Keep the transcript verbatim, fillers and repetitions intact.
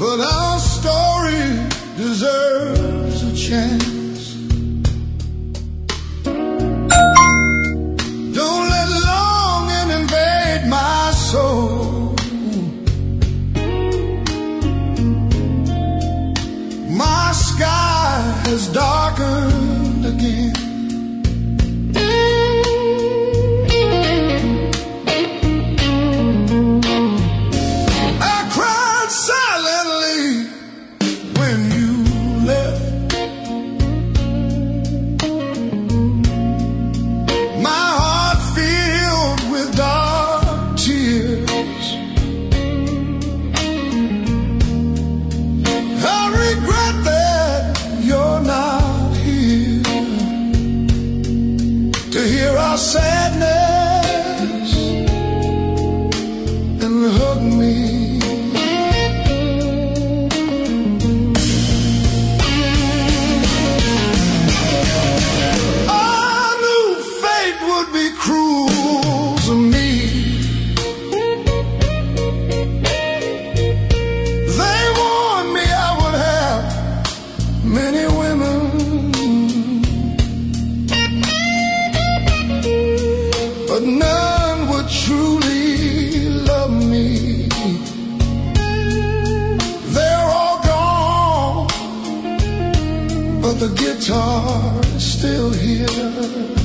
but our story deserves a chance. Don't let longing invade my soul. My sky has darkened again. Sadness and hug me. I knew fate would be cruel to me. They warned me I would have many women, but none would truly love me. They're all gone, but the guitar is still here.